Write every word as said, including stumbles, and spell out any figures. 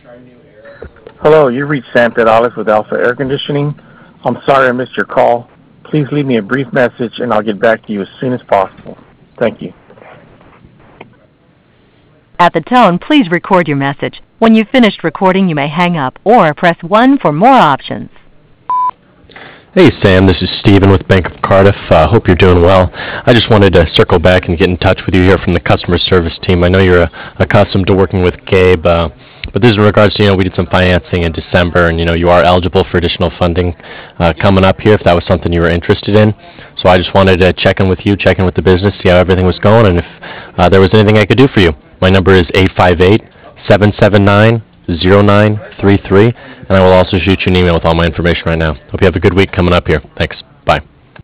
Hello, you reached Sam Pedales with Alpha Air Conditioning. I'm sorry I missed your call. Please leave me a brief message and I'll get back to you as soon as possible. Thank you. At the tone, please record your message. When you've finished recording, you may hang up or press one for more options. Hey Sam, this is Steven with Bank of Cardiff. Uh, hope you're doing well. I just wanted to circle back and get in touch with you here from the customer service team. I know you're uh, accustomed to working with Gabe, uh, but this is in regards to, you know, we did some financing in December, and, you know, you are eligible for additional funding uh, coming up here if that was something you were interested in. So I just wanted to check in with you, check in with the business, see how everything was going, and if uh, there was anything I could do for you. My number is eight five eight, seven seven nine, zero nine three three, and I will also shoot you an email with all my information right now. Hope you have a good week coming up here. Thanks.